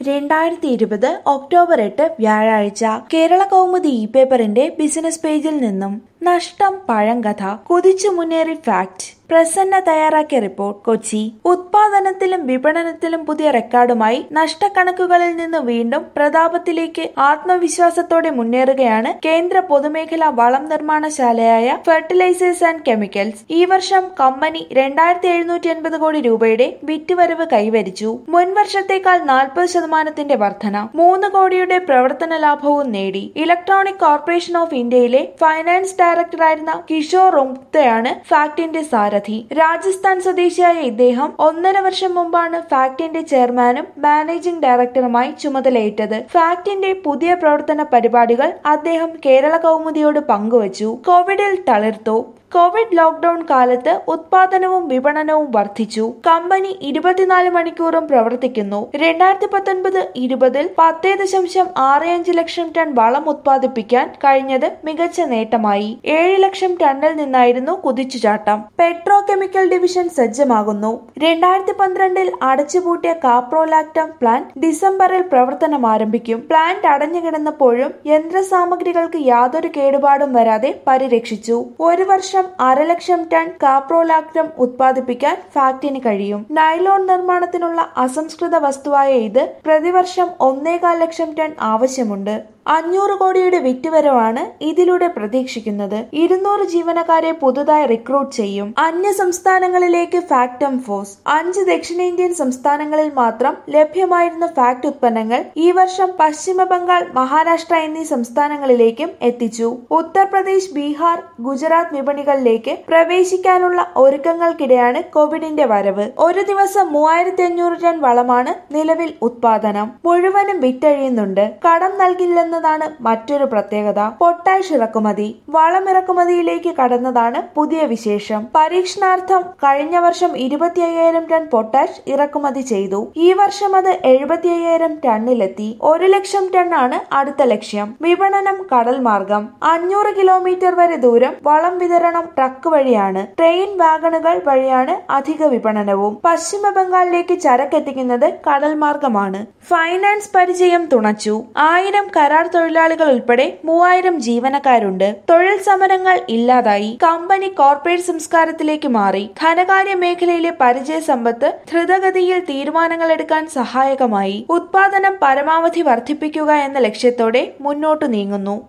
2020 October 8 വ്യാഴാഴ്ച കേരള കൗമുദി പേപ്പറിന്റെ business പേജിൽ നിന്നും നഷ്ടം പഴങ്കഥ കുതിച്ചു മുന്നേറി ഫാക്ട് പ്രസന്ന തയ്യാറാക്കിയ റിപ്പോർട്ട്. കൊച്ചി. ഉത്പാദനത്തിലും വിപണനത്തിലും പുതിയ റെക്കോർഡുമായി നഷ്ടക്കണക്കുകളിൽ നിന്ന് വീണ്ടും പ്രതാപത്തിലേക്ക് ആത്മവിശ്വാസത്തോടെ മുന്നേറുകയാണ് കേന്ദ്ര പൊതുമേഖലാ വളം നിർമ്മാണശാലയായ ഫെർട്ടിലൈസേഴ്സ് ആൻഡ് കെമിക്കൽസ്. ഈ വർഷം കമ്പനി 2750 കോടി രൂപയുടെ വിറ്റുവരവ് കൈവരിച്ചു. മുൻവർഷത്തേക്കാൾ 40% വർധന. 3 കോടിയുടെ പ്രവർത്തന ലാഭവും നേടി. ഇലക്ട്രോണിക് കോർപ്പറേഷൻ ഓഫ് ഇന്ത്യയിലെ ഫൈനാൻസ് ഡയറക്ടറായിരുന്ന കിഷോർ റോംഗ്തെയാണ് ഫാക്ടിന്റെ സാരഥി. രാജസ്ഥാൻ സ്വദേശിയായ ഇദ്ദേഹം 1.5 വർഷം മുമ്പാണ് ഫാക്ടിന്റെ ചെയർമാനും മാനേജിംഗ് ഡയറക്ടറുമായി ചുമതലയേറ്റത്. ഫാക്ടിന്റെ പുതിയ പ്രവർത്തന പരിപാടികൾ അദ്ദേഹം കേരള കൗമുദിയോട് പങ്കുവച്ചു. കോവിഡിൽ തളിർത്തു. കോവിഡ് ലോക്ക്ഡൌൺ കാലത്ത് ഉത്പാദനവും വിപണനവും വർദ്ധിച്ചു. കമ്പനി 24 മണിക്കൂറും പ്രവർത്തിക്കുന്നു. 2019-20 10.65 ലക്ഷം ടൺ വളം ഉത്പാദിപ്പിക്കാൻ കഴിഞ്ഞത് മികച്ച നേട്ടമായി. 7 ലക്ഷം ടണ്ണിൽ നിന്നായിരുന്നു കുതിച്ചുചാട്ടം. പെട്രോ കെമിക്കൽ ഡിവിഷൻ സജ്ജമാകുന്നു. 2012 അടച്ചുപൂട്ടിയ കാപ്രോലാക്ടം പ്ലാന്റ് ഡിസംബറിൽ പ്രവർത്തനം ആരംഭിക്കും. പ്ലാന്റ് അടഞ്ഞുകിടന്നപ്പോഴും യന്ത്രസാമഗ്രികൾക്ക് യാതൊരു കേടുപാടും വരാതെ പരിരക്ഷിച്ചു. ഒരു വർഷം 1/2 ലക്ഷം ടൺ കാപ്രോലാക്ടം ഉത്പാദിപ്പിക്കാൻ ഫാക്ടിന് കഴിയും. നൈലോൺ നിർമ്മാണത്തിനുള്ള അസംസ്കൃത വസ്തുവായ ഇത് പ്രതിവർഷം 1.25 ലക്ഷം ടൺ ആവശ്യമുണ്ട്. 500 കോടിയുടെ വിറ്റുവരവാണ് ഇതിലൂടെ പ്രതീക്ഷിക്കുന്നത്. 200 ജീവനക്കാരെ പുതുതായി റിക്രൂട്ട് ചെയ്യും. അന്യ സംസ്ഥാനങ്ങളിലേക്ക് ഫാക്ടം ഫോഴ്സ്. 5 ദക്ഷിണേന്ത്യൻ സംസ്ഥാനങ്ങളിൽ മാത്രം ലഭ്യമായിരുന്ന ഫാക്ട് ഉത്പന്നങ്ങൾ ഈ വർഷം പശ്ചിമ ബംഗാൾ, മഹാരാഷ്ട്ര എന്നീ സംസ്ഥാനങ്ങളിലേക്കും എത്തിച്ചു. ഉത്തർപ്രദേശ്, ബീഹാർ, ഗുജറാത്ത് വിപണികളിലേക്ക് പ്രവേശിക്കാനുള്ള ഒരുക്കങ്ങൾക്കിടെയാണ് കോവിഡിന്റെ വരവ്. ഒരു ദിവസം 3500 ടൺ വളമാണ് നിലവിൽ ഉത്പാദനം. മുഴുവനും വിറ്റഴിയുന്നുണ്ട്. കടം നൽകില്ലെന്ന് ാണ് മറ്റൊരു പ്രത്യേകത. പൊട്ടാഷ് ഇറക്കുമതി. വളമിറക്കുമതിയിലേക്ക് കടന്നതാണ് പുതിയ വിശേഷം. പരീക്ഷണാർത്ഥം കഴിഞ്ഞ വർഷം 25,000 ടൺ പൊട്ടാഷ് ഇറക്കുമതി ചെയ്തു. ഈ വർഷം അത് 75,000 ടണ്ണിലെത്തി. 1 ലക്ഷം ടണ്ണാണ് അടുത്ത ലക്ഷ്യം. വിപണനം കടൽ മാർഗം. 500 കിലോമീറ്റർ വരെ ദൂരം വളം വിതരണം ട്രക്ക് വഴിയാണ്. ട്രെയിൻ വാഗണുകൾ വഴിയാണ് അധിക വിപണനവും. പശ്ചിമ ബംഗാളിലേക്ക് ചരക്കെത്തിക്കുന്നത് കടൽ മാർഗമാണ്. ഫൈനാൻസ് പരിചയം തുണച്ചു. 1000 കരാർ തൊഴിലാളികൾ ഉൾപ്പെടെ 3000 ജീവനക്കാരുണ്ട്. തൊഴിൽ സമരങ്ങൾ ഇല്ലാതായി. കമ്പനി കോർപ്പറേറ്റ് സംസ്കാരത്തിലേക്ക് മാറി. ധനകാര്യ മേഖലയിലെ പരിചയ സമ്പത്ത് ദ്രുതഗതിയിൽ തീരുമാനങ്ങൾ എടുക്കാൻ സഹായകമായി. ഉത്പാദനം പരമാവധി വർദ്ധിപ്പിക്കുക എന്ന ലക്ഷ്യത്തോടെ മുന്നോട്ടു നീങ്ങുന്നു.